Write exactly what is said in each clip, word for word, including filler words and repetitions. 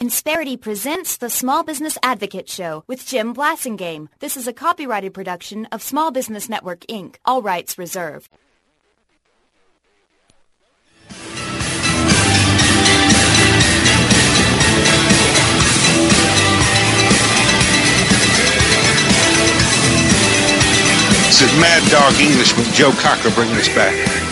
Insperity presents the Small Business Advocate Show with Jim Blasingame. This is a copyrighted production of Small Business Network, Incorporated. All rights reserved. This is Mad Dog Englishman Joe Cocker bringing us back.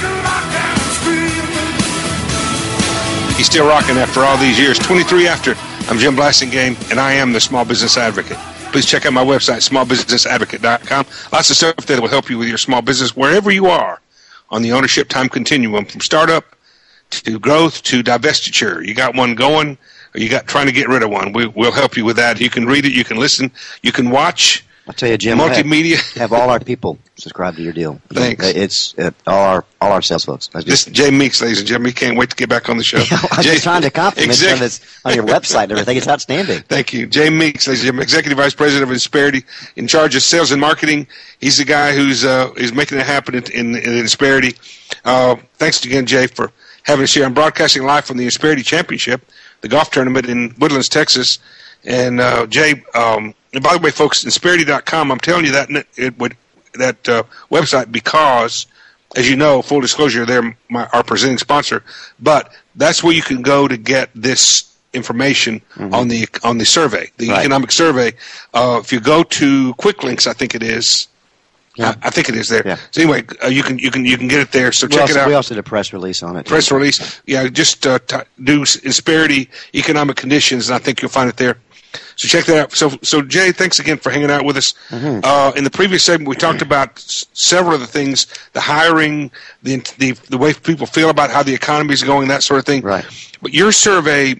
He's still rocking after all these years. twenty-three after. I'm Jim Blasingame, and I am the Small Business Advocate. Please check out my website, small business advocate dot com. Lots of stuff that will help you with your small business wherever you are on the ownership time continuum, from startup to growth to divestiture. You got one going, or you got trying to get rid of one. We, we'll help you with that. You can read it, you can listen, you can watch. I'll tell you, Jim, multimedia. Have, have all our people subscribe to your deal. Thanks. It's it, all our all our sales folks. This is Jay Meeks, ladies and gentlemen. He can't wait to get back on the show. I'm Jay, just trying to compliment exec- this on your website and everything. It's outstanding. Thank you. Jay Meeks, ladies and gentlemen, Executive Vice President of Insperity, in charge of sales and marketing. He's the guy who's uh, is making it happen in, in, in Insperity. Uh, thanks again, Jay, for having us here. I'm broadcasting live from the Insperity Championship, the golf tournament in Woodlands, Texas. And uh, Jay, um, and by the way, folks, Insperity dot com, I'm telling you that it would that uh, website because, as you know, full disclosure, they're my, our presenting sponsor. But that's where you can go to get this information mm-hmm. on the on the survey, the right. economic survey. Uh, if you go to Quick Links, I think it is. Yeah. I, I think it is there. Yeah. So anyway, uh, you can you can you can get it there. So we check also, it out. We also did a press release on it. Press release, yeah. Just uh, t- do Insperity economic conditions, and I think you'll find it there. So check that out. So, so Jay, thanks again for hanging out with us. Mm-hmm. Uh, in the previous segment, we talked about s- several of the things: the hiring, the, the the way people feel about how the economy is going, that sort of thing. Right. But your survey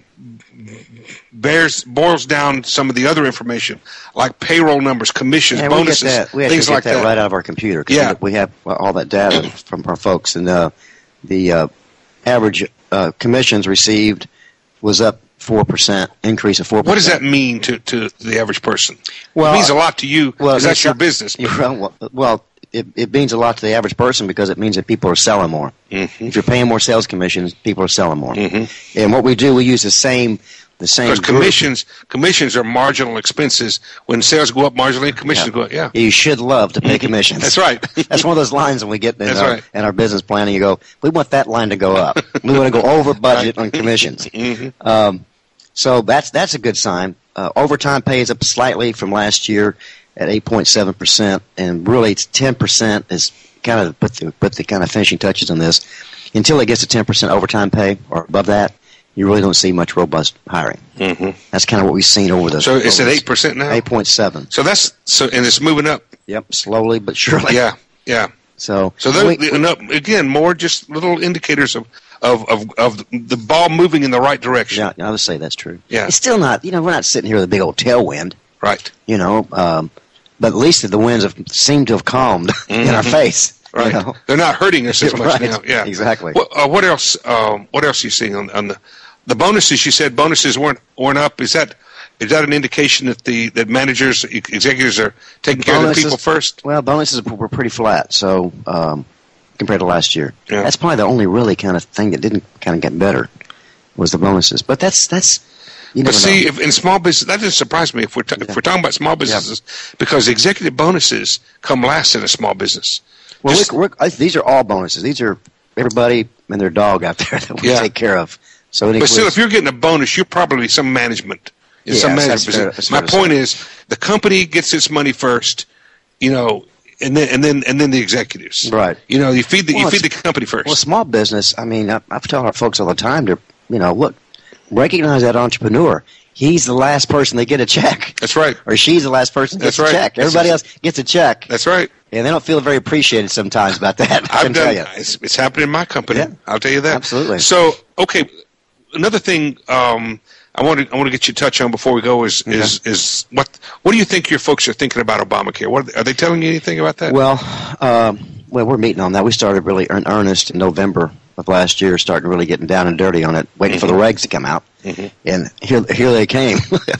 bears boils down some of the other information, like payroll numbers, commissions, yeah, bonuses, we get that. We things get like that, that. right out of our computer. Yeah. We have all that data from our folks, and uh, the uh, average uh, commissions received was up four percent, increase of four percent. What does that mean to, to the average person? Well, it means a lot to you because well, that's your business. Well, well it, it means a lot to the average person because it means that people are selling more. Mm-hmm. If you're paying more sales commissions, people are selling more. Mm-hmm. And what we do, we use the same the same Because commissions, commissions are marginal expenses. When sales go up marginally, commissions yeah. go up. Yeah, you should love to pay commissions. That's right. That's one of those lines when we get in, That's our, right. in our business planning. You go, we want that line to go up. We want to go over budget on commissions. Mm-hmm. Um, so that's that's a good sign. Uh, overtime pay is up slightly from last year at eight point seven percent, and really it's ten percent is kind of put the put the kind of finishing touches on this. Until it gets to ten percent overtime pay or above that, you really don't see much robust hiring. Mm-hmm. That's kind of what we've seen over the. So it's at eight percent now. Eight point seven. So that's so, and it's moving up. Yep, slowly but surely. Yeah, yeah. So, so those, we, and up, again, more just little indicators of, of, of, of the ball moving in the right direction. Yeah, I would say that's true. Yeah, it's still not. You know, we're not sitting here with a big old tailwind. Right. You know, um, but at least the winds have seemed to have calmed mm-hmm. in our face. Right. You know? They're not hurting us as much right. now. Yeah. Exactly. What, uh, what else? Um, what else are you seeing on, on the the bonuses? You said bonuses weren't weren't up. Is that is that an indication that the that managers, executives are taking care bonuses, of the people first? Well, bonuses were pretty flat. So um, compared to last year, yeah. that's probably the only really kind of thing that didn't kind of get better was the bonuses. But that's that's. You but see, know. if in small business, that doesn't surprise me if we're t- yeah. if we're talking about small businesses, yeah. because executive bonuses come last in a small business. Well, Just, we're, we're, these are all bonuses. These are everybody and their dog out there that we yeah. take care of. So, it but still, if you're getting a bonus, you're probably some management. In yeah, some that's, management. that's My fair point is, the company gets its money first, you know, and then and then and then the executives. Right. You know, you feed the well, you feed the company first. Well, small business. I mean, I, I've told our folks all the time to, you know, look, recognize that entrepreneur. He's the last person they get a check. That's right. Or she's the last person that gets That's a right. check. Everybody That's else gets a check. That's right. And they don't feel very appreciated sometimes about that. I I've can done. tell you. It's, it's happened in my company. Yeah. I'll tell you that. Absolutely. So, okay, another thing um, I want to I want to get you to touch on before we go is okay. is is what what do you think your folks are thinking about Obamacare? What are they, are they telling you anything about that? Well, um, well, we're meeting on that. We started really in earnest in November of last year, starting really getting down and dirty on it, waiting mm-hmm. for the regs to come out, mm-hmm. and here here they came,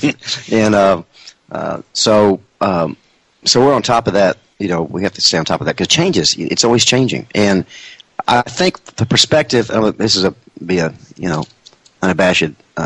and uh, uh, so um, so we're on top of that. You know, we have to stay on top of that because changes. It's always changing, and I think the perspective. Uh, this is a be a you know unabashed uh,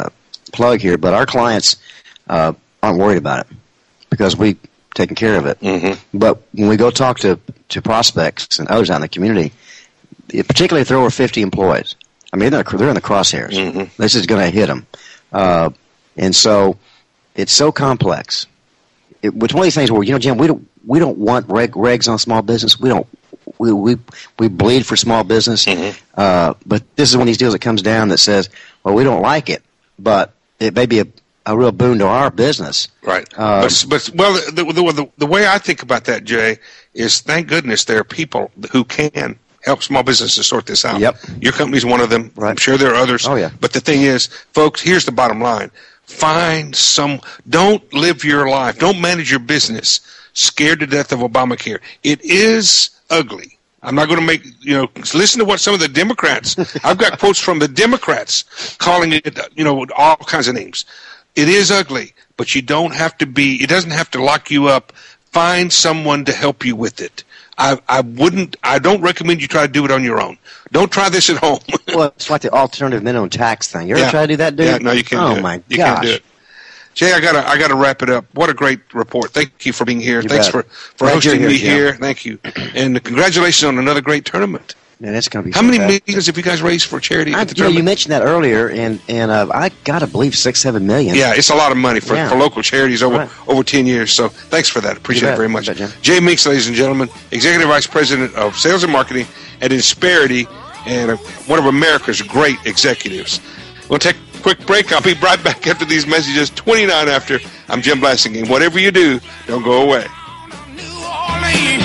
plug here, but our clients uh, aren't worried about it because we taken care of it. Mm-hmm. But when we go talk to, to prospects and others out in the community, particularly if they're over fifty employees, I mean, they're, they're in the crosshairs. Mm-hmm. This is going to hit them. Uh, and so it's so complex. It, it's one of these things where, you know, Jim, we don't we don't want reg, regs on small business. We don't. We we, we bleed for small business. Mm-hmm. Uh, but this is one of these deals that comes down that says, well, we don't like it, but it may be a, a real boon to our business. Right. Um, but, but well, the, the, the, the way I think about that, Jay, is thank goodness there are people who can help small businesses sort this out. Yep. Your company's one of them. Right. I'm sure there are others. Oh, yeah. But the thing is, folks, here's the bottom line. Find some, don't live your life, don't manage your business scared to death of Obamacare. It is ugly. I'm not going to make, you know, listen to what some of the Democrats, I've got quotes from the Democrats calling it, you know, all kinds of names. It is ugly, but you don't have to be, it doesn't have to lock you up. Find someone to help you with it. I, I wouldn't, I don't recommend you try to do it on your own. Don't try this at home. Well, it's like the alternative minimum tax thing. You ever Yeah. try to do that, dude? Yeah, no, you can't oh, do it. my You gosh. can't do it. Jay, I gotta, I gotta wrap it up. What a great report! Thank you for being here. You Thanks bet. for, for Glad hosting you're me here, here. Jim. Thank you, and congratulations on another great tournament. Man, that's going to be How many fantastic. millions have you guys raised for charity I, at the you, know, you tournament? mentioned that earlier, and and uh, I got to believe six, seven million. Yeah, it's a lot of money for, Yeah. for local charities over Right. over ten years. So thanks for that. Appreciate bet. it very much. You bet, Jim. Jay Meeks, ladies and gentlemen, Executive Vice President of Sales and Marketing at Insperity, and uh, one of America's great executives. We'll take a quick break. I'll be right back after these messages. twenty-nine after. I'm Jim Blasingame. Whatever you do, don't go away. New Orleans,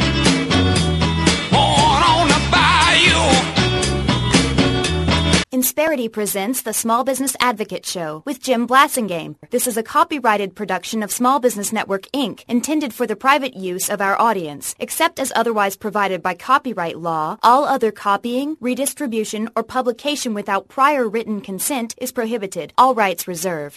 born on the bayou. Insperity presents the Small Business Advocate Show with Jim Blasingame. This is a copyrighted production of Small Business Network, Incorporated, intended for the private use of our audience. Except as otherwise provided by copyright law, all other copying, redistribution, or publication without prior written consent is prohibited. All rights reserved.